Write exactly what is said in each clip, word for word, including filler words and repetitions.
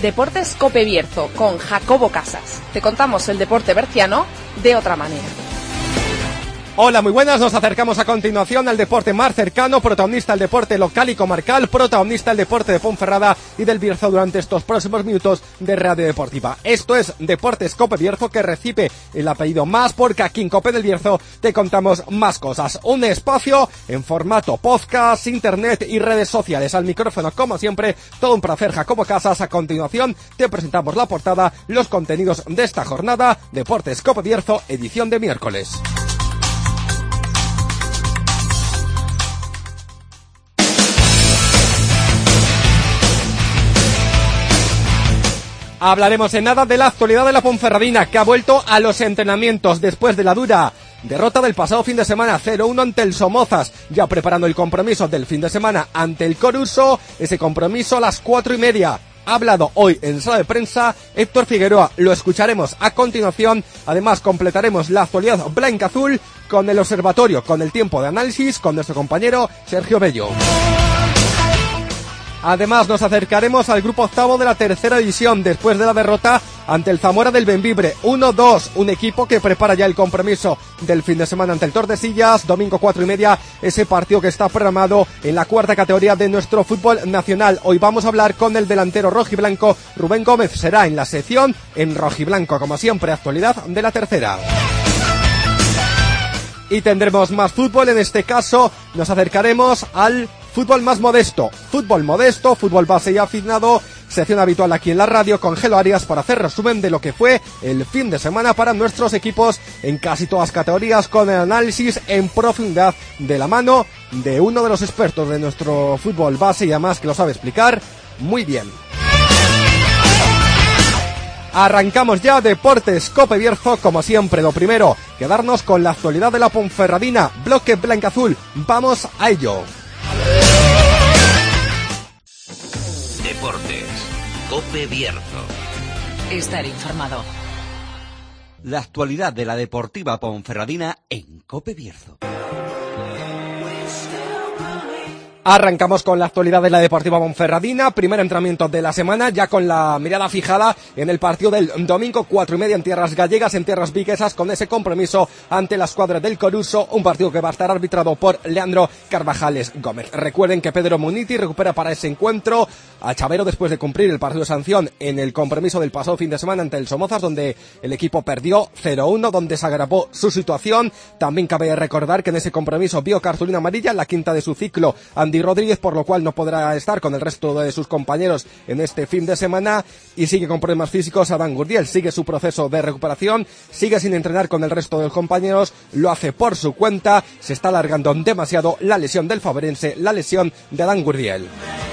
Deportes Cope Bierzo con Jacobo Casas. Te contamos el deporte berciano de otra manera. Hola, muy buenas, nos acercamos a continuación al deporte más cercano, protagonista el deporte local y comarcal, protagonista el deporte de Ponferrada y del Bierzo durante estos próximos minutos de Radio Deportiva. Esto es Deportes Cope Bierzo, que recibe el apellido más porque aquí en Cope del Bierzo te contamos más cosas. Un espacio en formato podcast, internet y redes sociales. Al micrófono, como siempre, todo un placer, Jacobo Casas. A continuación te presentamos la portada, los contenidos de esta jornada, Deportes Cope Bierzo, edición de miércoles. Hablaremos en nada de la actualidad de la Ponferradina, que ha vuelto a los entrenamientos después de la dura derrota del pasado fin de semana cero uno ante el Somozas, ya preparando el compromiso del fin de semana ante el Coruso, ese compromiso a las cuatro y media. Ha hablado hoy en sala de prensa Héctor Figueroa, lo escucharemos a continuación. Además completaremos la actualidad blanca-azul con el observatorio, con el tiempo de análisis, con nuestro compañero Sergio Bello. Además nos acercaremos al grupo octavo de la tercera división después de la derrota ante el Zamora del Bembibre uno dos, un equipo que prepara ya el compromiso del fin de semana ante el Tordesillas, domingo cuatro y media, ese partido que está programado en la cuarta categoría de nuestro fútbol nacional. Hoy vamos a hablar con el delantero rojiblanco Rubén Gómez, será en la sección en rojiblanco, como siempre, actualidad de la tercera. Y tendremos más fútbol, en este caso nos acercaremos al fútbol más modesto, fútbol modesto, fútbol base y aficionado, sección habitual aquí en la radio con Gelo Arias para hacer resumen de lo que fue el fin de semana para nuestros equipos en casi todas categorías, con el análisis en profundidad de la mano de uno de los expertos de nuestro fútbol base y además que lo sabe explicar muy bien. Arrancamos ya Deportes Cope Bierzo, como siempre. Lo primero, quedarnos con la actualidad de la Ponferradina, bloque blanca-azul. Vamos a ello. Deportes Cope Bierzo. Estar informado. La actualidad de la Deportiva Ponferradina en Cope Bierzo. Arrancamos con la actualidad de la Deportiva Ponferradina, primer entrenamiento de la semana, ya con la mirada fijada en el partido del domingo cuatro y media en tierras gallegas, en tierras viguesas, con ese compromiso ante la escuadra del Coruso, un partido que va a estar arbitrado por Leandro Carvajales Gómez. Recuerden que Pedro Muniti recupera para ese encuentro a Chavero después de cumplir el partido de sanción en el compromiso del pasado fin de semana ante el Somozas, donde el equipo perdió cero uno, donde se agravó su situación. También cabe recordar que en ese compromiso vio cartulina amarilla, la quinta de su ciclo, Andy Rodríguez, por lo cual no podrá estar con el resto de sus compañeros en este fin de semana, y sigue con problemas físicos Adán Gurdiel, sigue su proceso de recuperación, sigue sin entrenar con el resto de los compañeros, lo hace por su cuenta, se está alargando demasiado la lesión del faverense, la lesión de Adán Gurdiel.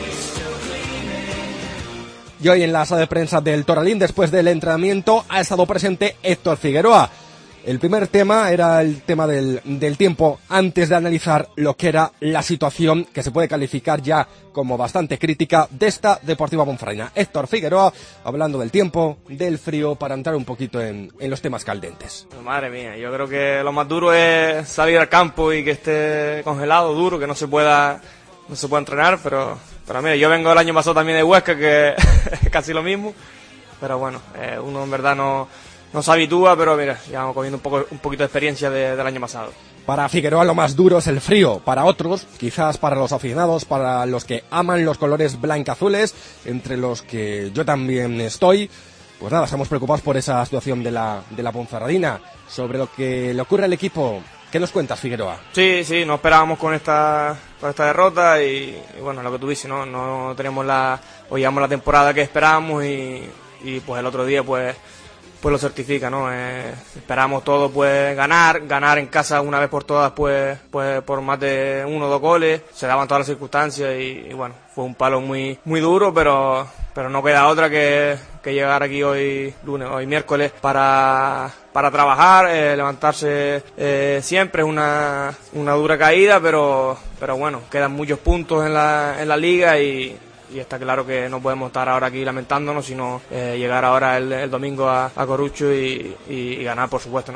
Y hoy en la sala de prensa del Toralín, después del entrenamiento, ha estado presente Héctor Figueroa. El primer tema era el tema del, del tiempo, antes de analizar lo que era la situación que se puede calificar ya como bastante crítica de esta Deportiva Ponferradina. Héctor Figueroa hablando del tiempo, del frío, para entrar un poquito en, en los temas caldentes. Madre mía, yo creo que lo más duro es salir al campo y que esté congelado, duro, que no se pueda, no se pueda entrenar, pero, pero mira, yo vengo el año pasado también de Huesca, que es casi lo mismo, pero bueno, eh, uno en verdad no... No se habitúa, pero mira, ya vamos cogiendo un poco un poquito de experiencia de, del año pasado. Para Figueroa lo más duro es el frío, para otros, quizás para los aficionados, para los que aman los colores blanca-azules, entre los que yo también estoy, pues nada, estamos preocupados por esa situación de la, de la Ponferradina. Sobre lo que le ocurre al equipo, ¿qué nos cuentas, Figueroa? Sí, sí, no esperábamos con esta, con esta derrota y, y bueno, lo que tú dices, ¿no? No tenemos la, o llevamos la temporada que esperábamos y, y pues el otro día pues... pues lo certifica, ¿no? Eh, esperamos todos pues ganar, ganar en casa una vez por todas pues, pues por más de uno o dos goles, se daban todas las circunstancias y, y bueno, fue un palo muy muy duro, pero pero no queda otra que, que llegar aquí hoy lunes, hoy miércoles para para trabajar, eh, levantarse eh, siempre, es una, una dura caída, pero pero bueno, quedan muchos puntos en la, en la liga y Y está claro que no podemos estar ahora aquí lamentándonos, sino eh, llegar ahora el, el domingo a, a Corucho y, y, y ganar, por supuesto, ¿no?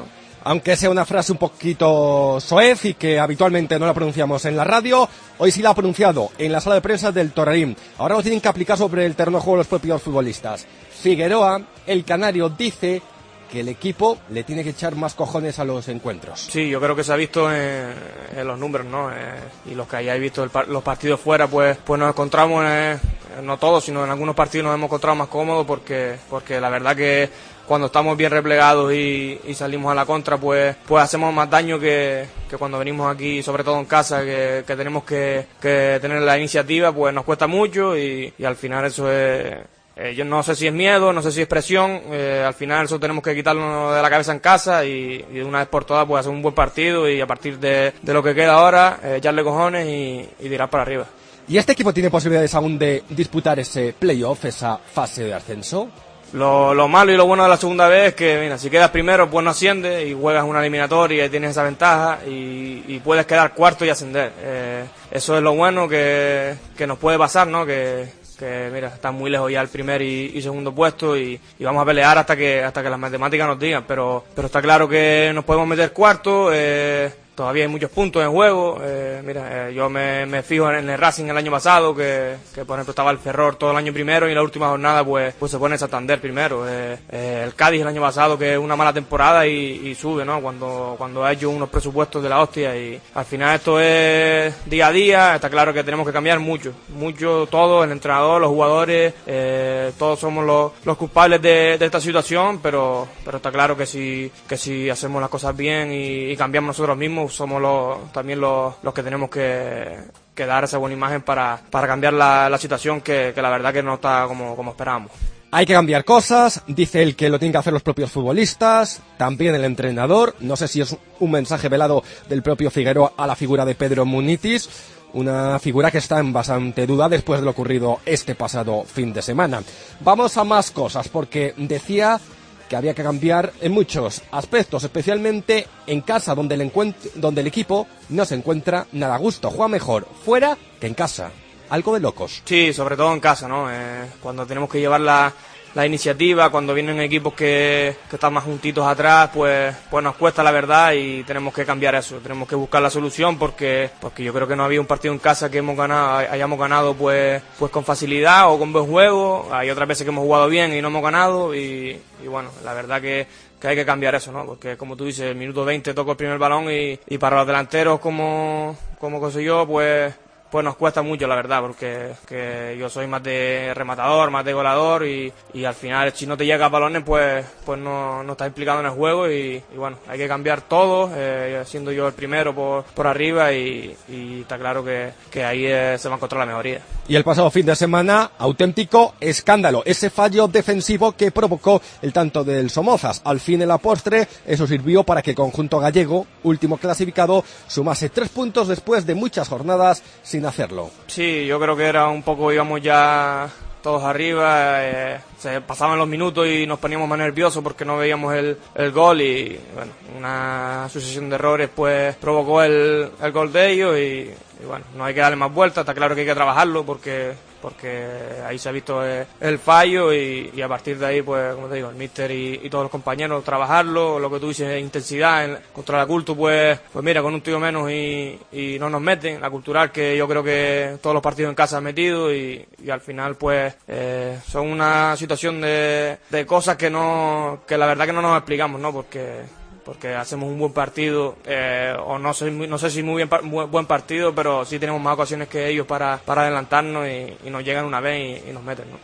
Aunque sea una frase un poquito soez y que habitualmente no la pronunciamos en la radio, hoy sí la ha pronunciado en la sala de prensa del Torrerín. Ahora lo tienen que aplicar sobre el terreno de juego los propios futbolistas. Figueroa, el canario, dice que el equipo le tiene que echar más cojones a los encuentros. Sí, yo creo que se ha visto en, en los números, ¿no? Eh, y los que hayáis visto el, los partidos fuera, pues pues nos encontramos, eh, no todos, sino en algunos partidos nos hemos encontrado más cómodos porque porque la verdad que cuando estamos bien replegados y, y salimos a la contra, pues pues hacemos más daño que, que cuando venimos aquí, sobre todo en casa, que, que tenemos que, que tener la iniciativa, pues nos cuesta mucho y, y al final eso es... Eh, yo no sé si es miedo, no sé si es presión, eh, al final eso tenemos que quitarlo de la cabeza en casa y, y de una vez por todas pues hacer un buen partido y a partir de, de lo que queda ahora, eh, echarle cojones y, y tirar para arriba. ¿Y este equipo tiene posibilidades aún de disputar ese playoff, esa fase de ascenso? Lo, lo malo y lo bueno de la segunda vez es que, mira, si quedas primero, pues no asciendes y juegas una eliminatoria y tienes esa ventaja y, y puedes quedar cuarto y ascender. Eh, eso es lo bueno que, que nos puede pasar, ¿no? Que que mira, está muy lejos ya el primer y, y segundo puesto y, y vamos a pelear hasta que hasta que las matemáticas nos digan, pero pero está claro que nos podemos meter cuarto, eh, todavía hay muchos puntos en juego, eh, mira, eh, yo me, me fijo en el Racing el año pasado, que, que por ejemplo estaba el Ferrol todo el año primero y en la última jornada pues pues se pone el Santander primero, eh, eh, el Cádiz el año pasado que es una mala temporada y, y sube, ¿no? Cuando cuando ha hecho unos presupuestos de la hostia y al final esto es día a día, está claro que tenemos que cambiar mucho, mucho todo, el entrenador, los jugadores, eh, todos somos los, los culpables de, de esta situación, pero pero está claro que si que si hacemos las cosas bien y, y cambiamos nosotros mismos somos los, también los, los que tenemos que, que dar esa buena imagen para, para cambiar la, la situación que, que la verdad que no está como, como esperábamos. Hay que cambiar cosas, dice él que lo tienen que hacer los propios futbolistas, también el entrenador, no sé si es un mensaje velado del propio Figueroa a la figura de Pedro Munitis, una figura que está en bastante duda después de lo ocurrido este pasado fin de semana. Vamos a más cosas, porque decía que había que cambiar en muchos aspectos, especialmente en casa, donde el, encuent- donde el equipo no se encuentra nada a gusto. Juega mejor fuera que en casa. Algo de locos. Sí, sobre todo en casa, ¿no? Eh, cuando tenemos que llevar la, la iniciativa, cuando vienen equipos que, que están más juntitos atrás, pues pues nos cuesta la verdad y tenemos que cambiar eso. Tenemos que buscar la solución porque porque yo creo que no había un partido en casa que hemos ganado, hayamos ganado pues pues con facilidad o con buen juego. Hay otras veces que hemos jugado bien y no hemos ganado y, y bueno, la verdad que que hay que cambiar eso, ¿no? Porque como tú dices, el minuto veinte toco el primer balón y, y para los delanteros como como consiguió, pues pues nos cuesta mucho, la verdad, porque que yo soy más de rematador, más de goleador y, y al final si no te llega a balones pues pues no, no estás implicado en el juego y, y bueno, hay que cambiar todo, eh, siendo yo el primero por, por arriba y, y está claro que, que ahí eh, se va a encontrar la mejoría. Y el pasado fin de semana, auténtico escándalo, ese fallo defensivo que provocó el tanto del Somozas. Al fin en la postre, eso sirvió para que el conjunto gallego, último clasificado, sumase tres puntos después de muchas jornadas sin hacerlo. Sí, yo creo que era un poco, íbamos ya todos arriba, eh, se pasaban los minutos y nos poníamos más nerviosos porque no veíamos el, el gol y bueno, una sucesión de errores pues provocó el, el gol de ellos y, y bueno, no hay que darle más vueltas, está claro que hay que trabajarlo porque porque ahí se ha visto el fallo y, y a partir de ahí, pues, como te digo, el míster y, y todos los compañeros trabajarlo, lo que tú dices, intensidad, en, contra la Cultu, pues, pues mira, con un tío menos y, y no nos meten, la Cultural que yo creo que todos los partidos en casa han metido y, y al final, pues, eh, son una situación de, de cosas que no, que la verdad que no nos explicamos, ¿no? Porque porque hacemos un buen partido, eh, o no sé, no sé si muy bien muy buen partido, pero sí tenemos más ocasiones que ellos para, para adelantarnos y, y nos llegan una vez y, y nos meten, ¿no?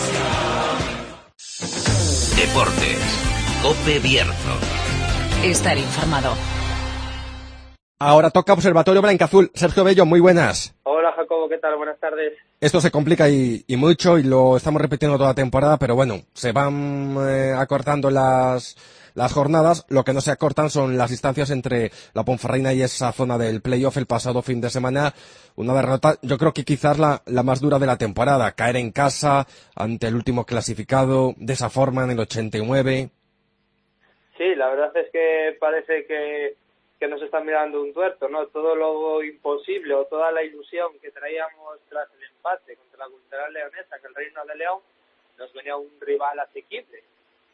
Deportes, Cope Bierzo. Estar informado. Ahora toca Observatorio Blanca-Azul. Sergio Bello, muy buenas. Hola Jacobo, ¿qué tal? Buenas tardes. Esto se complica y, y mucho y lo estamos repitiendo toda la temporada, pero bueno, se van eh, acortando las... las jornadas. Lo que no se acortan son las distancias entre la Ponferradina y esa zona del playoff. El pasado fin de semana, una derrota, yo creo que quizás la, la más dura de la temporada. Caer en casa ante el último clasificado, de esa forma, en el ochenta y nueve. Sí, la verdad es que parece que, que nos están mirando un tuerto, ¿no? Todo lo imposible o toda la ilusión que traíamos tras el empate contra la Cultural Leonesa, que el Reino de León nos venía un rival asequible.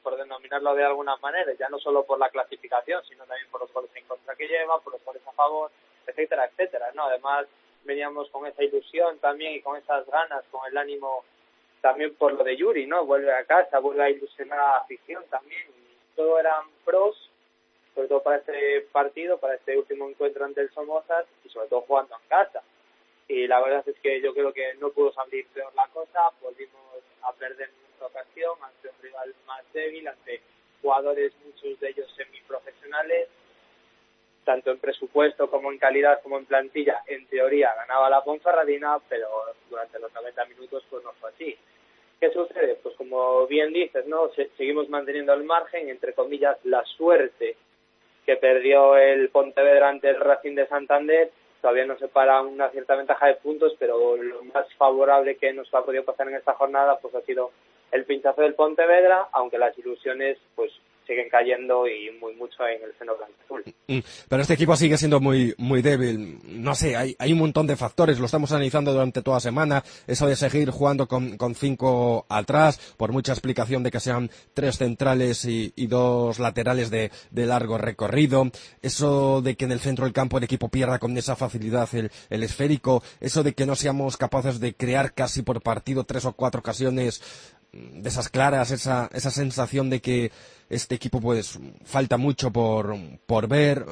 por denominarlo de alguna manera, ya no solo por la clasificación, sino también por los goles en contra que lleva, por los goles a favor, etcétera, etcétera, ¿no? Además, veníamos con esa ilusión también y con esas ganas, con el ánimo también por lo de Yuri, ¿no? Vuelve a casa, vuelve a ilusionar a la afición también. Y todo eran pros, sobre todo para este partido, para este último encuentro ante el Somozas y sobre todo jugando en casa. Y la verdad es que yo creo que no pudo salir peor la cosa, volvimos a perder en esta ocasión ante un rival más débil, ante jugadores, muchos de ellos semiprofesionales, tanto en presupuesto como en calidad como en plantilla. En teoría ganaba la Ponferradina, pero durante los noventa minutos pues no fue así. ¿Qué sucede? Pues como bien dices, ¿no? Se- seguimos manteniendo el margen, entre comillas, la suerte que perdió el Pontevedra ante el Racing de Santander. Todavía nos separa una cierta ventaja de puntos, pero lo más favorable que nos ha podido pasar en esta jornada pues ha sido el pinchazo del Pontevedra, aunque las ilusiones pues siguen cayendo y muy mucho en el seno blanco-azul. Mm, Pero este equipo sigue siendo muy muy débil. No sé, hay, hay un montón de factores. Lo estamos analizando durante toda la semana. Eso de seguir jugando con, con cinco atrás, por mucha explicación de que sean tres centrales y, y dos laterales de, de largo recorrido. Eso de que en el centro del campo el equipo pierda con esa facilidad el, el esférico. Eso de que no seamos capaces de crear casi por partido tres o cuatro ocasiones de esas claras, esa, esa sensación de que este equipo pues falta mucho por, por ver.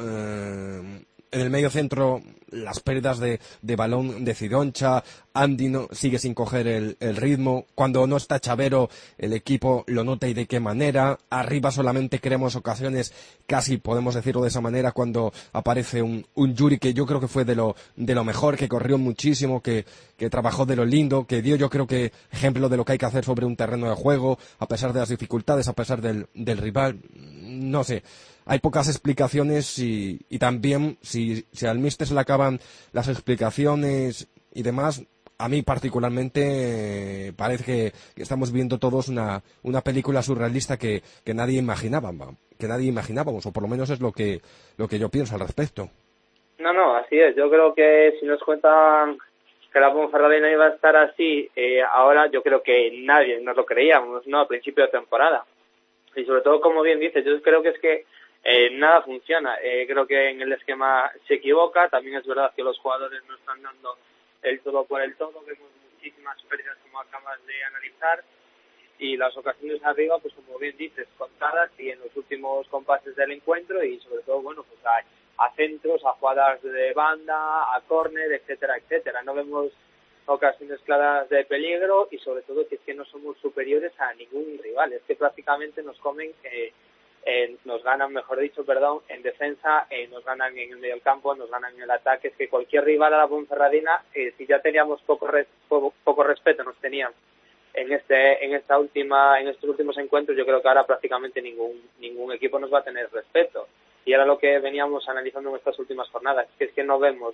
Eh, en el medio centro las pérdidas de, de balón de Cidoncha, Andy no, sigue sin coger el, el ritmo, cuando no está Chavero el equipo lo nota y de qué manera, arriba solamente creamos ocasiones, casi podemos decirlo de esa manera, cuando aparece un, un Yuri que yo creo que fue de lo, de lo mejor, que corrió muchísimo, que, que trabajó de lo lindo, que dio yo creo que ejemplo de lo que hay que hacer sobre un terreno de juego, a pesar de las dificultades, a pesar del, del rival, no sé. Hay pocas explicaciones y, y también si, si al míster se le acaban las explicaciones y demás, a mí particularmente eh, parece que, que estamos viendo todos una, una película surrealista que, que nadie imaginaba, que nadie imaginábamos, o por lo menos es lo que, lo que yo pienso al respecto. No, no, así es. Yo creo que si nos cuentan que la Ponferradina iba a estar así, eh, ahora yo creo que nadie nos lo creíamos, ¿no? A principio de temporada. Y sobre todo, como bien dices, yo creo que es que Eh, nada funciona. Eh, creo que en el esquema se equivoca. También es verdad que los jugadores no están dando el todo por el todo. Vemos muchísimas pérdidas, como acabas de analizar, y las ocasiones arriba, pues como bien dices, contadas y en los últimos compases del encuentro, y sobre todo, bueno, pues a, a centros, a jugadas de banda, a córner, etcétera, etcétera. No vemos ocasiones claras de peligro y sobre todo que es que no somos superiores a ningún rival. Es que prácticamente nos comen... Eh, Eh, nos ganan, mejor dicho, perdón, en defensa, eh, nos ganan en el medio del campo, nos ganan en el ataque. Es que cualquier rival a la Ponferradina, eh, si ya teníamos poco, res, poco poco respeto, nos tenían en este en esta última en estos últimos encuentros, yo creo que ahora prácticamente ningún ningún equipo nos va a tener respeto. Y era lo que veníamos analizando en estas últimas jornadas, que es que no vemos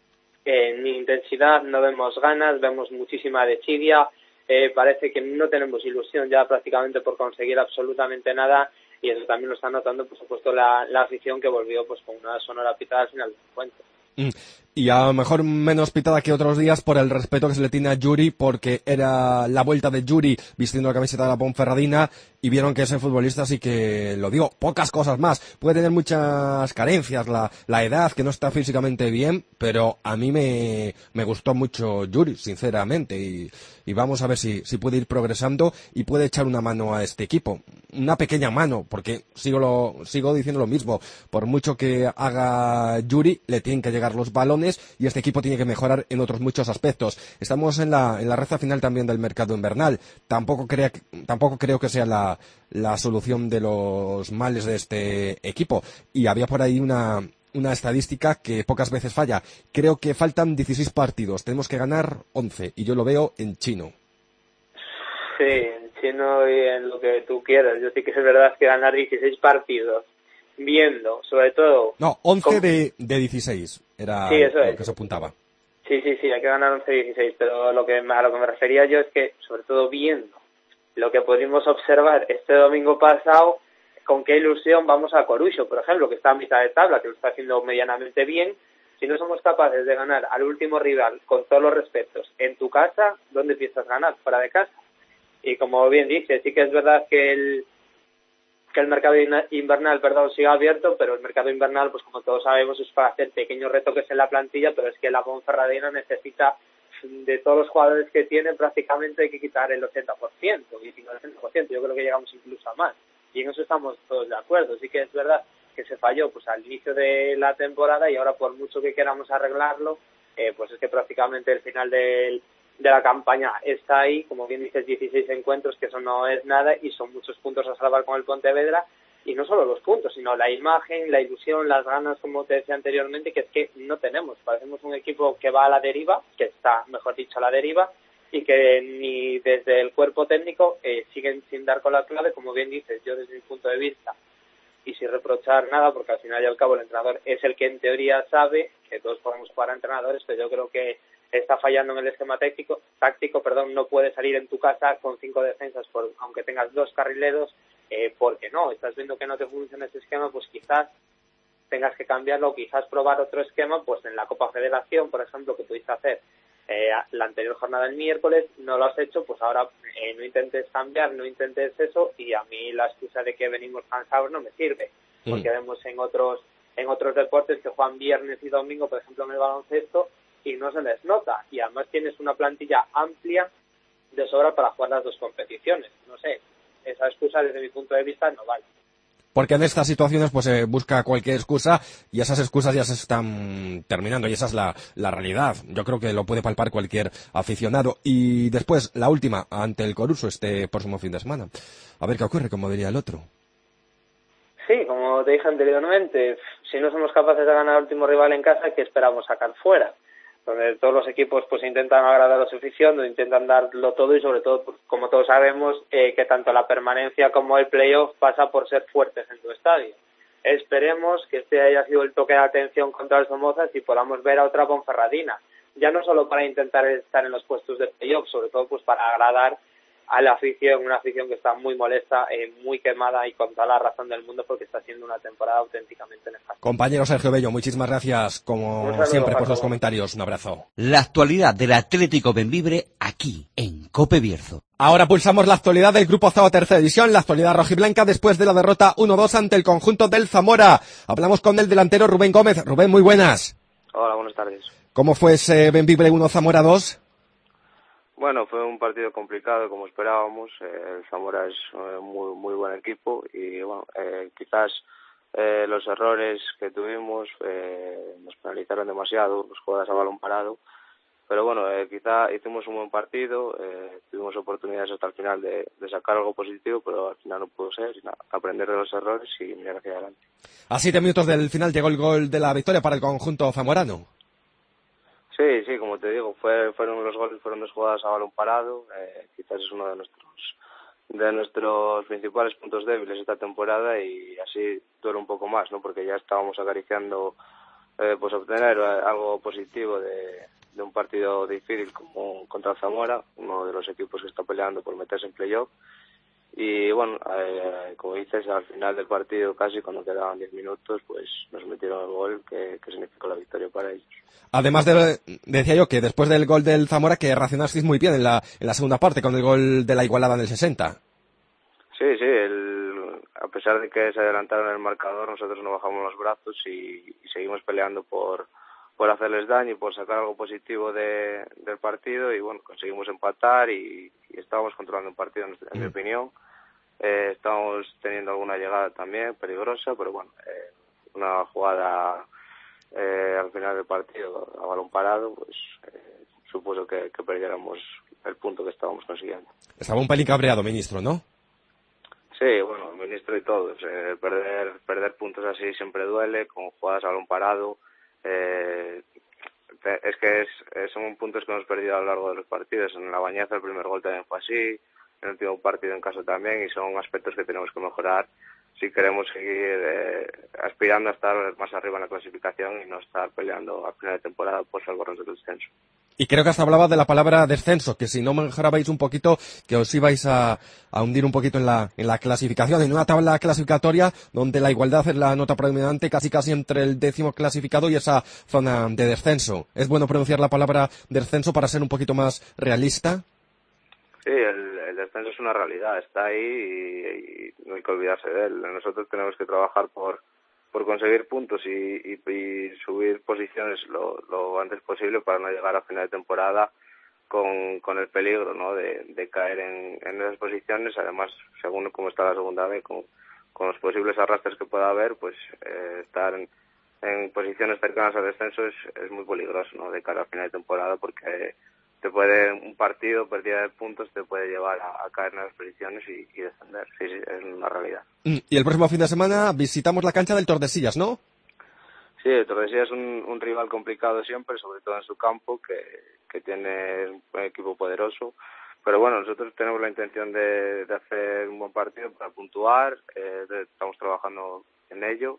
eh, ni intensidad, no vemos ganas, vemos muchísima desidia, eh, parece que no tenemos ilusión ya prácticamente por conseguir absolutamente nada. Y eso también lo está notando, por supuesto, la, la afición, que volvió pues con una sonora pitada al final del encuentro. Mm. Y a lo mejor menos pitada que otros días por el respeto que se le tiene a Yuri, porque era la vuelta de Yuri vistiendo la camiseta de la Ponferradina y vieron que ese futbolista sí que, lo digo, pocas cosas más. Puede tener muchas carencias, la, la edad, que no está físicamente bien, pero a mí me, me gustó mucho Yuri, sinceramente, y, y vamos a ver si, si puede ir progresando y puede echar una mano a este equipo. Una pequeña mano, porque sigo, lo, sigo diciendo lo mismo, por mucho que haga Yuri, le tienen que llegar los balones y este equipo tiene que mejorar en otros muchos aspectos. Estamos en la, en la recta final también del mercado invernal. Tampoco, crea, tampoco creo que sea la, la solución de los males de este equipo. Y había por ahí una, una estadística que pocas veces falla. Creo que faltan dieciséis partidos. Tenemos que ganar once. Y yo lo veo en chino. Sí, en chino y en lo que tú quieras. Yo sí que es verdad que ganar dieciséis partidos, viendo, sobre todo... No, once con... de, de dieciséis era sí, eso lo es. que se apuntaba. Sí, sí, sí, hay que ganar once de dieciséis, pero lo que, a lo que me refería yo es que, sobre todo viendo lo que pudimos observar este domingo pasado, con qué ilusión vamos a Corucho, por ejemplo, que está a mitad de tabla, que lo está haciendo medianamente bien. Si no somos capaces de ganar al último rival, con todos los respetos, en tu casa, ¿dónde piensas ganar? Fuera de casa. Y como bien dice, sí que es verdad que el que el mercado invernal, perdón, siga abierto, pero el mercado invernal, pues como todos sabemos, es para hacer pequeños retoques en la plantilla, pero es que la Ponferradina necesita, de todos los jugadores que tiene, prácticamente hay que quitar el ochenta por ciento, y el ochenta por ciento, yo creo que llegamos incluso a más, y en eso estamos todos de acuerdo. Sí que es verdad que se falló pues al inicio de la temporada, y ahora por mucho que queramos arreglarlo, eh, pues es que prácticamente el final del de la campaña está ahí, como bien dices, dieciséis encuentros, que eso no es nada, y son muchos puntos a salvar con el Pontevedra, y no solo los puntos, sino la imagen, la ilusión, las ganas, como te decía anteriormente, que es que no tenemos. Parecemos un equipo que va a la deriva, que está, mejor dicho, a la deriva, y que ni desde el cuerpo técnico eh, siguen sin dar con la clave, como bien dices, yo desde mi punto de vista, y sin reprochar nada, porque al final y al cabo el entrenador es el que en teoría sabe, que todos podemos jugar a entrenadores, pero yo creo que está fallando en el esquema táctico, táctico, perdón, no puedes salir en tu casa con cinco defensas, por, aunque tengas dos carrileros, eh, porque no, estás viendo que no te funciona ese esquema, pues quizás tengas que cambiarlo, o quizás probar otro esquema, pues en la Copa Federación, por ejemplo, que pudiste hacer eh, la anterior jornada el miércoles, no lo has hecho, pues ahora eh, no intentes cambiar, no intentes eso, y a mí la excusa de que venimos cansados no me sirve, porque mm. vemos en otros en otros deportes que juegan viernes y domingo, por ejemplo en el baloncesto, y no se les nota, y además tienes una plantilla amplia de sobra para jugar las dos competiciones. No sé, esa excusa desde mi punto de vista no vale. Porque en estas situaciones pues se eh, busca cualquier excusa, y esas excusas ya se están terminando, y esa es la, la realidad. Yo creo que lo puede palpar cualquier aficionado. Y después, la última, ante el Coruso este próximo fin de semana. A ver qué ocurre, como diría el otro. Sí, como te dije anteriormente, si no somos capaces de ganar al último rival en casa, ¿qué esperamos sacar fuera? Donde todos los equipos pues intentan agradar a su afición, donde intentan darlo todo, y sobre todo, pues, como todos sabemos, eh, que tanto la permanencia como el playoff pasa por ser fuertes en tu estadio. Esperemos que este haya sido el toque de atención contra el Somozas y podamos ver a otra Ponferradina, ya no solo para intentar estar en los puestos de playoff, sobre todo pues para agradar a la afición, una afición que está muy molesta, eh, muy quemada, y con toda la razón del mundo, porque está siendo una temporada auténticamente nefasta. Compañero Sergio Bello, muchísimas gracias, como saludo, siempre, por los comentarios. Un abrazo. La actualidad del Atlético Bembibre, aquí, en Cope Bierzo. Ahora pulsamos la actualidad del Grupo Octava Tercera División, la actualidad rojiblanca después de la derrota uno dos ante el conjunto del Zamora. Hablamos con el delantero Rubén Gómez. Rubén, muy buenas. Hola, buenas tardes. ¿Cómo fue ese Bembibre uno Zamora dos? Bueno, fue un partido complicado, como esperábamos. Eh, el Zamora es eh, muy muy buen equipo, y bueno, eh, quizás eh, los errores que tuvimos eh, nos penalizaron demasiado, los jugadas a balón parado. Pero bueno, eh, quizá hicimos un buen partido, eh, tuvimos oportunidades hasta el final de, de sacar algo positivo, pero al final no pudo ser. Y nada, aprender de los errores y mirar hacia adelante. A siete minutos del final llegó el gol de la victoria para el conjunto zamorano. Sí, sí, como te digo, fue, fueron los goles, fueron dos jugadas a balón parado. Eh, quizás es uno de nuestros de nuestros principales puntos débiles esta temporada, y así duele un poco más, ¿no? Porque ya estábamos acariciando eh, pues obtener algo positivo de, de un partido difícil como contra Zamora, uno de los equipos que está peleando por meterse en playoff. Y bueno, eh, como dices, al final del partido, casi cuando quedaban diez minutos, pues nos metieron el gol que, que significó la victoria para ellos. Además, de, decía yo que después del gol del Zamora, que reaccionasteis muy bien en la, en la segunda parte con el gol de la igualada en el sesenta. Sí, sí, el, a pesar de que se adelantaron en el marcador, nosotros no bajamos los brazos y, y seguimos peleando por, por hacerles daño y por sacar algo positivo de, del partido, y bueno, conseguimos empatar y, y estábamos controlando un partido, en, en mm. mi opinión. Eh, estábamos teniendo alguna llegada también peligrosa, pero bueno, eh, una jugada eh, al final del partido a balón parado, pues eh, supuso que, que perdiéramos el punto que estábamos consiguiendo. Estaba un pelín cabreado, ministro, ¿no? Sí, bueno, el ministro y todos. Eh, perder perder puntos así siempre duele, con jugadas a balón parado. Eh, es que es, son puntos que hemos perdido a lo largo de los partidos. En la Bañeza el primer gol también fue así, en el último partido en casa también, y son aspectos que tenemos que mejorar si queremos seguir eh, aspirando a estar más arriba en la clasificación y no estar peleando a final de temporada por salvarnos del descenso. Y creo que hasta hablaba de la palabra descenso, que si no mejorabais un poquito, que os ibais a, a hundir un poquito en la, en la clasificación, en una tabla clasificatoria donde la igualdad es la nota predominante casi casi entre el décimo clasificado y esa zona de descenso. ¿Es bueno pronunciar la palabra descenso para ser un poquito más realista? Sí, el, el descenso es una realidad, está ahí y, y no hay que olvidarse de él. Nosotros tenemos que trabajar por por conseguir puntos y, y, y subir posiciones lo, lo antes posible para no llegar a final de temporada con, con el peligro, ¿no?, de, de caer en, en esas posiciones. Además, según cómo está la segunda B, con, con los posibles arrastres que pueda haber, pues eh, estar en, en posiciones cercanas al descenso es, es muy peligroso, ¿no?, de cara a final de temporada, porque te puede, un partido, pérdida de puntos, te puede llevar a, a caer en las posiciones y, y descender. Sí, sí, es una realidad. Y el próximo fin de semana visitamos la cancha del Tordesillas, ¿no? Sí, el Tordesillas es un, un rival complicado siempre, sobre todo en su campo, que, que tiene un equipo poderoso. Pero bueno, nosotros tenemos la intención de, de hacer un buen partido para puntuar, eh, estamos trabajando en ello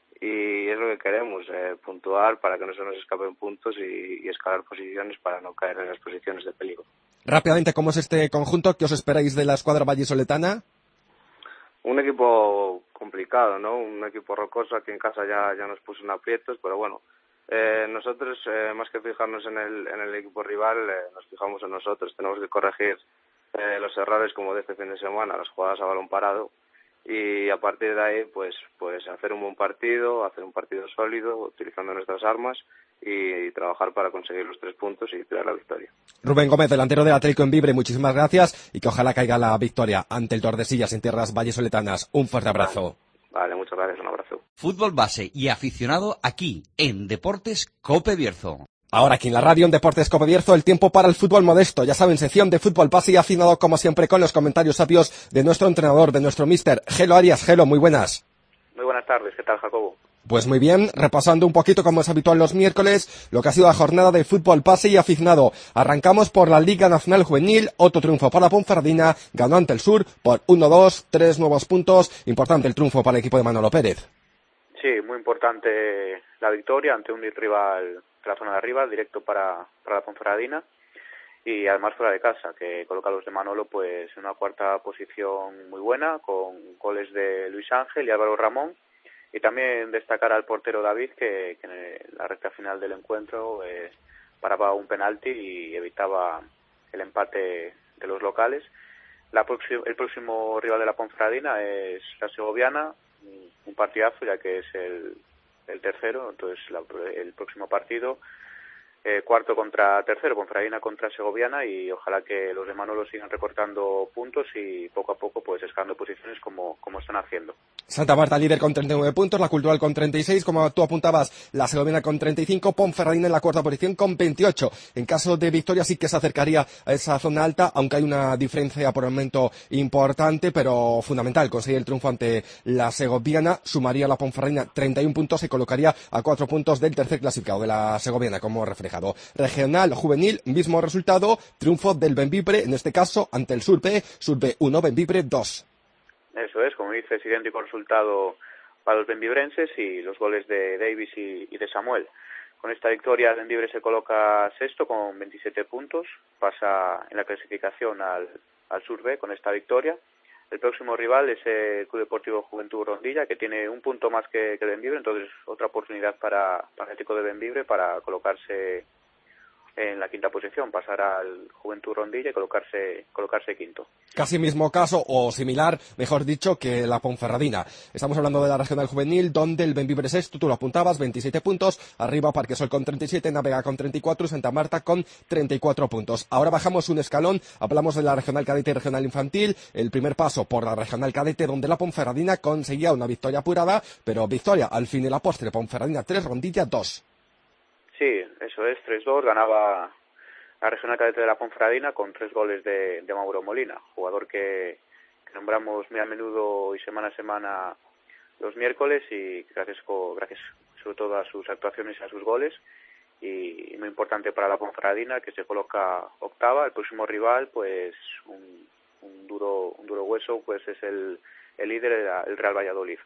y es lo que queremos, eh, puntuar para que no se nos escapen puntos y, y escalar posiciones para no caer en las posiciones de peligro. Rápidamente, ¿cómo es este conjunto? ¿Qué os esperáis de la escuadra vallisoletana? Un equipo complicado, ¿no? Un equipo rocoso. Aquí en casa ya, ya nos puso en aprietos, pero bueno, eh, nosotros, eh, más que fijarnos en el, en el equipo rival, eh, nos fijamos en nosotros. Tenemos que corregir eh, los errores como de este fin de semana, las jugadas a balón parado, y a partir de ahí, pues, pues hacer un buen partido, hacer un partido sólido, utilizando nuestras armas y, y trabajar para conseguir los tres puntos y tirar la victoria. Rubén Gómez, delantero del Atlético en Vibre, muchísimas gracias y que ojalá caiga la victoria ante el Tordesillas en tierras vallisoletanas. Un fuerte abrazo. Vale, muchas gracias, un abrazo. Fútbol base y aficionado aquí, en Deportes Cope Bierzo. Ahora aquí en la radio, en Deportes Cope Bierzo, el tiempo para el fútbol modesto. Ya saben, sección de fútbol pase y afinado como siempre con los comentarios sabios de nuestro entrenador, de nuestro mister Gelo Arias. Gelo, muy buenas. Muy buenas tardes, ¿qué tal, Jacobo? Pues muy bien, repasando un poquito como es habitual los miércoles, lo que ha sido la jornada de fútbol pase y aficionado. Arrancamos por la Liga Nacional Juvenil, otro triunfo para la Ponferradina, ganó ante el Sur por uno dos, tres nuevos puntos. Importante el triunfo para el equipo de Manolo Pérez. Sí, muy importante la victoria ante un rival de la zona de arriba, directo para, para la Ponferradina, y además fuera de casa, que coloca a los de Manolo pues en una cuarta posición muy buena, con goles de Luis Ángel y Álvaro Ramón, y también destacar al portero David, que, que en la recta final del encuentro eh, paraba un penalti y evitaba el empate de los locales. La próxima, el próximo rival de la Ponferradina es la Segoviana, un partidazo ya que es el, el tercero, entonces la, el próximo partido, eh, cuarto contra tercero, Ponferradina contra Segoviana, y ojalá que los de Manolo sigan recortando puntos y poco a poco pues escalando posiciones como, como están haciendo. Santa Marta líder con treinta y nueve puntos, la Cultural con treinta y seis, como tú apuntabas, la Segoviana con treinta y cinco, Ponferradina en la cuarta posición con veintiocho. En caso de victoria sí que se acercaría a esa zona alta, aunque hay una diferencia por el momento importante, pero fundamental. Conseguir el triunfo ante la Segoviana, sumaría a la Ponferradina treinta y un puntos, se colocaría a cuatro puntos del tercer clasificado de la Segoviana, como reflejado. Regional, juvenil, mismo resultado, triunfo del Bembibre, en este caso ante el Sur B, Sur B uno, Bembibre dos. Eso es, como dices, idéntico resultado para los bembibrenses y los goles de Davis y, y de Samuel. Con esta victoria, el Bembibre se coloca sexto con veintisiete puntos, pasa en la clasificación al, al Sur B con esta victoria. El próximo rival es el Club Deportivo Juventud Rondilla, que tiene un punto más que, que el Bembibre, entonces otra oportunidad para, para el Atlético de Bembibre para colocarse en la quinta posición, pasar al Juventud Rondilla y colocarse colocarse quinto. Casi mismo caso, o similar, mejor dicho, que la Ponferradina. Estamos hablando de la regional juvenil, donde el Bembibre sexto, tú lo apuntabas, veintisiete puntos, arriba Parquesol con treinta y siete, Navega con treinta y cuatro, Santa Marta con treinta y cuatro puntos. Ahora bajamos un escalón, hablamos de la regional cadete y regional infantil, el primer paso por la regional cadete, donde la Ponferradina conseguía una victoria apurada, pero victoria al fin y la postre, Ponferradina tres, Rondilla dos. Sí, eso es, tres dos, ganaba la regional cadete de la Ponferradina con tres goles de, de Mauro Molina, jugador que, que nombramos muy a menudo y semana a semana los miércoles, y gracias, gracias sobre todo a sus actuaciones y a sus goles, y, y muy importante para la Ponferradina, que se coloca octava. El próximo rival, pues un, un duro un duro hueso, pues es el, el líder, el Real Valladolid.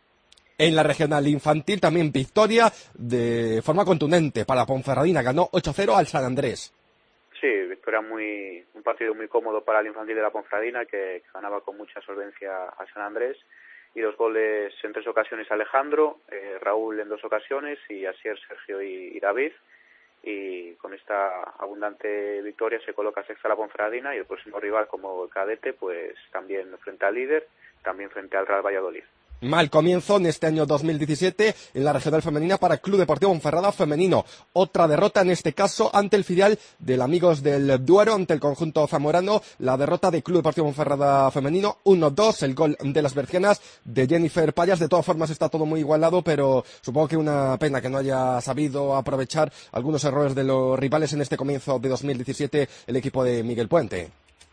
En la regional infantil también victoria de forma contundente para Ponferradina, ganó ocho cero al San Andrés. Sí, victoria muy, un partido muy cómodo para el infantil de la Ponferradina, que ganaba con mucha solvencia al San Andrés, y los goles en tres ocasiones Alejandro, eh, Raúl en dos ocasiones, y Asier, Sergio y, y David, y con esta abundante victoria se coloca sexta la Ponferradina y el próximo rival como el Cadete pues también frente al líder, también frente al Real Valladolid. Mal comienzo en este año dos mil diecisiete en la regional femenina para Club Deportivo Ponferrada femenino. Otra derrota en este caso ante el filial del Amigos del Duero, ante el conjunto zamorano. La derrota de Club Deportivo Ponferrada femenino, uno dos, el gol de las bercianas de Jennifer Payas. De todas formas está todo muy igualado, pero supongo que una pena que no haya sabido aprovechar algunos errores de los rivales en este comienzo de dos mil diecisiete el equipo de Miguel Puente.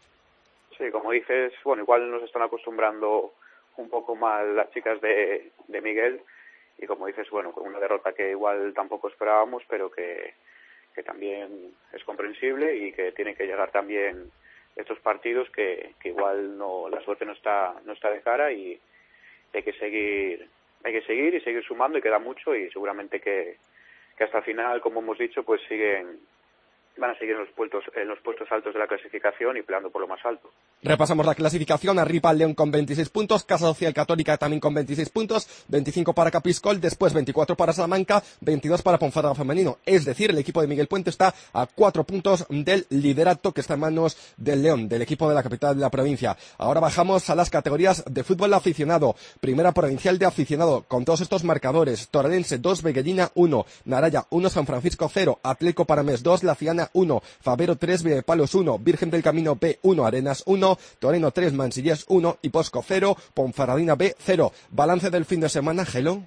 Sí, como dices, bueno, igual nos están acostumbrando un poco mal las chicas de, de Miguel y como dices, bueno, con una derrota que igual tampoco esperábamos, pero que, que también es comprensible y que tienen que llegar también estos partidos que, que igual no la suerte no está no está de cara y hay que seguir hay que seguir y seguir sumando y queda mucho y seguramente que, que hasta el final, como hemos dicho, pues siguen van a seguir en los puestos en los puestos altos de la clasificación y peleando por lo más alto. Repasamos la clasificación. Arriba León con veintiséis puntos, Casa Social Católica también con veintiséis puntos, veinticinco para Capiscol, después veinticuatro para Salamanca, veintidós para Ponferrada femenino. Es decir, el equipo de Miguel Puente está a cuatro puntos del liderato que está en manos del León, del equipo de la capital de la provincia. Ahora bajamos a las categorías de fútbol aficionado. Primera provincial de aficionado con todos estos marcadores: Toralense dos, Veguellina uno, Naraya uno, San Francisco cero, Atlético Paramés dos, La Ciana uno, Favero tres, Palos uno, Virgen del Camino B uno, Arenas uno, Toreno tres, Mansillés uno y Posco cero, Ponferradina B cero. Balance del fin de semana, Gelo.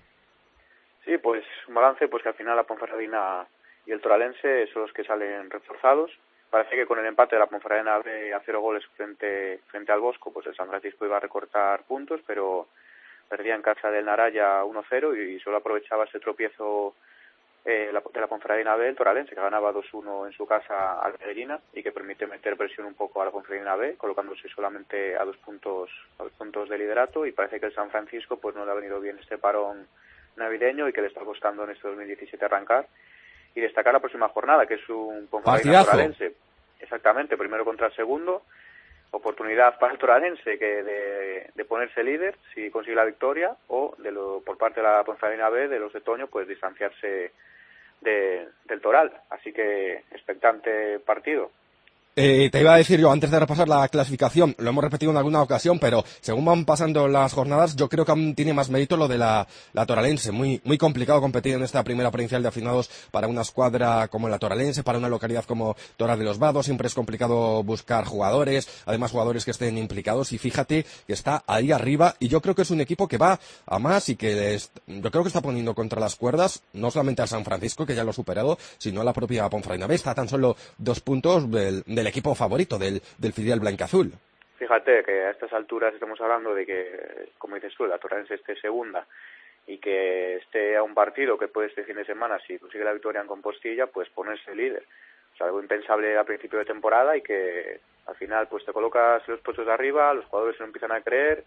Sí, pues un balance pues que al final la Ponferradina y el Toralense son los que salen reforzados. Parece que con el empate de la Ponferradina B a cero goles frente frente al Bosco, pues el San Francisco iba a recortar puntos, pero perdía en casa del Naraya uno cero y solo aprovechaba ese tropiezo Eh, la, de la Ponferradina B, el Toralense, que ganaba dos uno en su casa al Veguellina y que permite meter presión un poco a la Ponferradina B, colocándose solamente a dos puntos a dos puntos de liderato, y parece que el San Francisco pues no le ha venido bien este parón navideño y que le está costando en este dos mil diecisiete arrancar. Y destacar la próxima jornada, que es un Ponferradina Toralense, exactamente, primero contra el segundo, oportunidad para el Toralense que de, de ponerse líder si consigue la victoria, o de lo, por parte de la Ponferradina B, de los de Toño, pues distanciarse de, del Toral. Así que expectante partido. Eh, te iba a decir yo, antes de repasar la clasificación, lo hemos repetido en alguna ocasión, pero según van pasando las jornadas, yo creo que aún tiene más mérito lo de la, la Toralense. Muy, muy complicado competir en esta primera provincial de afinados para una escuadra como la Toralense, para una localidad como Toral de los Vados. Siempre es complicado buscar jugadores, además jugadores que estén implicados, y fíjate que está ahí arriba, y yo creo que es un equipo que va a más y que es, yo creo que está poniendo contra las cuerdas, no solamente al San Francisco, que ya lo ha superado, sino a la propia Ponferradina B. Está tan solo dos puntos del, del equipo favorito del, del filial blancaazul. Fíjate que a estas alturas estamos hablando de que, como dices tú, la Toralense esté segunda y que esté a un partido que puede este fin de semana, si consigue la victoria en Compostilla, pues ponerse líder. O sea, algo impensable a principio de temporada, y que al final pues te colocas en los puestos de arriba, los jugadores se lo empiezan a creer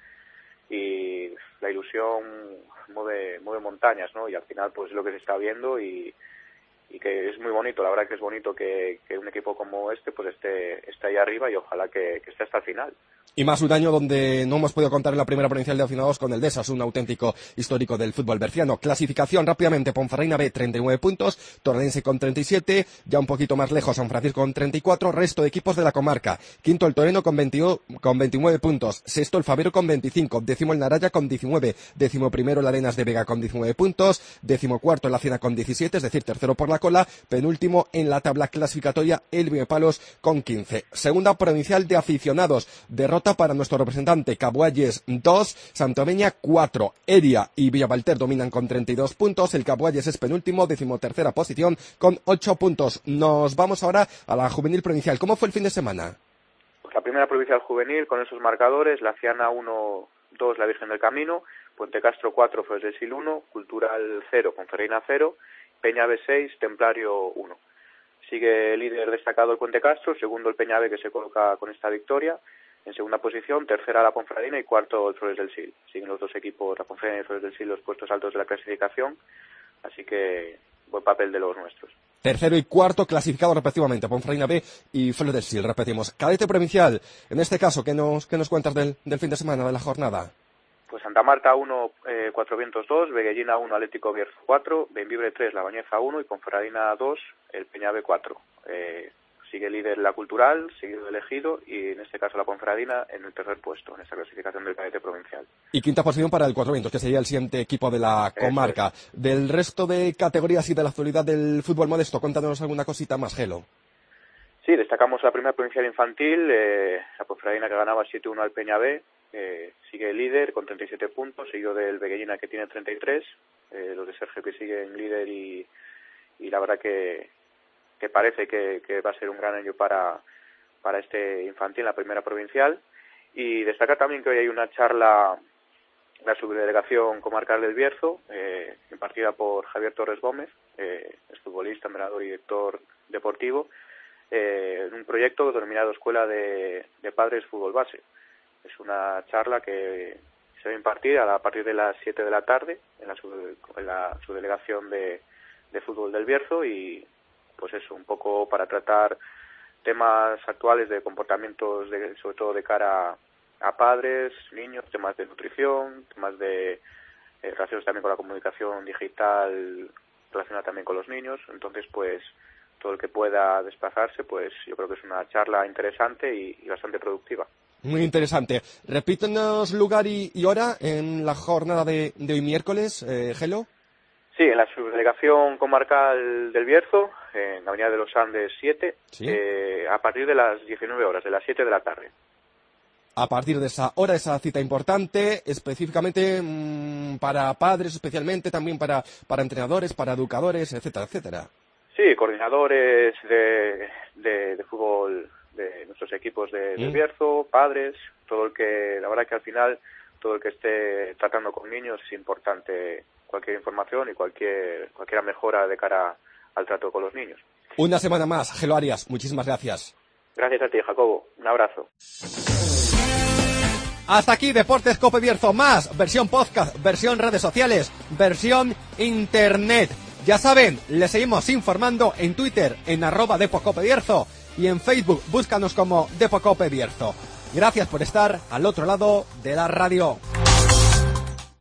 y la ilusión mueve, mueve montañas, ¿no? Y al final pues es lo que se está viendo, y y que es muy bonito, la verdad que es bonito que, que un equipo como este pues esté, esté ahí arriba, y ojalá que, que esté hasta el final. Y más un año donde no hemos podido contar en la primera provincial de afinados con el Desas, un auténtico histórico del fútbol berciano. Clasificación rápidamente: Ponferradina B treinta y nueve puntos, Toralense con treinta y siete, ya un poquito más lejos San Francisco con treinta y cuatro, resto de equipos de la comarca. Quinto el Toreno con, veintiocho, con veintinueve puntos, sexto el Favero con veinticinco, décimo el Naraya con diecinueve, décimo primero el Arenas de Vega con diecinueve puntos, décimo cuarto la Ciana con diecisiete, es decir, tercero por la cola, penúltimo en la tabla clasificatoria el Villapalos con quince. Segunda provincial de aficionados, derrota para nuestro representante: Cabualles dos, Santoveña cuatro, Eria y Villavalter dominan con treinta y dos puntos, el Cabualles es penúltimo, decimotercera posición con ocho puntos. Nos vamos ahora a la juvenil provincial. ¿Cómo fue el fin de semana? Pues la primera provincial juvenil con esos marcadores: La Ciana uno dos, La Virgen del Camino, Puente Castro cuatro, Flores del Sil uno, Cultural cero, Ponferradina cero, Peñave seis, Templario uno. Sigue líder destacado el Puente Castro, segundo el Peñave, que se coloca con esta victoria en segunda posición, tercera la Ponferradina y cuarto el Flores del Sil. Siguen los dos equipos, la Ponferradina y el Flores del Sil, los puestos altos de la clasificación, así que buen papel de los nuestros. Tercero y cuarto clasificados respectivamente, Ponferradina B y Flores del Sil, repetimos. Cadete provincial, en este caso, ¿qué nos, qué nos cuentas del, del fin de semana, de la jornada? pues Santa Marta uno, eh, Cuatro Vientos dos, Veguellina uno, Atlético Bierzo cuatro, Bembibre tres, La Bañeza uno y Ponferradina dos, el Peñave cuatro. Eh, sigue líder la Cultural, seguido del Ejido y en este caso la Ponferradina en el tercer puesto en esta clasificación del cadete provincial. Y quinta posición para el Cuatro Vientos, que sería el siguiente equipo de la comarca. Es. Del resto de categorías y de la actualidad del fútbol modesto, cuéntanos alguna cosita más, Gelo. Sí, destacamos la primera provincial infantil, eh, la Ponferradina que ganaba siete uno al Peñabé, eh, sigue el líder con treinta y siete puntos, seguido del Veguellina que tiene treinta y tres, eh, los de Sergio que siguen líder y, y la verdad que que parece que, que va a ser un gran año para, para este infantil, la primera provincial. Y destacar también que hoy hay una charla, la subdelegación comarcal del Bierzo, eh, impartida por Javier Torres Gómez, eh, es futbolista, entrenador y director deportivo, eh, en un proyecto denominado Escuela de, de Padres Fútbol Base. Es una charla que se va a impartir a partir de las siete de la tarde en la, sub, en la subdelegación de, de fútbol del Bierzo y pues eso, un poco para tratar temas actuales de comportamientos, de, sobre todo de cara a, a padres, niños, temas de nutrición, temas de eh, relaciones también con la comunicación digital relacionada también con los niños. Entonces, pues, todo el que pueda desplazarse, pues yo creo que es una charla interesante y, y bastante productiva. Muy interesante. Repítenos lugar y, y hora en la jornada de, de hoy miércoles, eh, Gelo. Sí, en la subdelegación comarcal del Bierzo, en Avenida de los Andes siete, ¿sí? eh, a partir de las diecinueve horas, de las siete de la tarde. A partir de esa hora, esa cita importante, específicamente mmm, para padres, especialmente también para, para entrenadores, para educadores, etcétera, etcétera. Sí, coordinadores de, de, de fútbol de nuestros equipos de, ¿Mm? del Bierzo, padres, todo el que, la verdad que al final, todo el que esté tratando con niños es importante. Cualquier información y cualquier cualquier mejora de cara al trato con los niños. Una semana más, Gelo Arias, muchísimas gracias. Gracias a ti, Jacobo. Un abrazo. Hasta aquí Deportes Cope Bierzo, más versión podcast, versión redes sociales, versión internet. Ya saben, les seguimos informando en Twitter, en arroba Depocope Bierzo y en Facebook, búscanos como Depocope Bierzo. Gracias por estar al otro lado de la radio.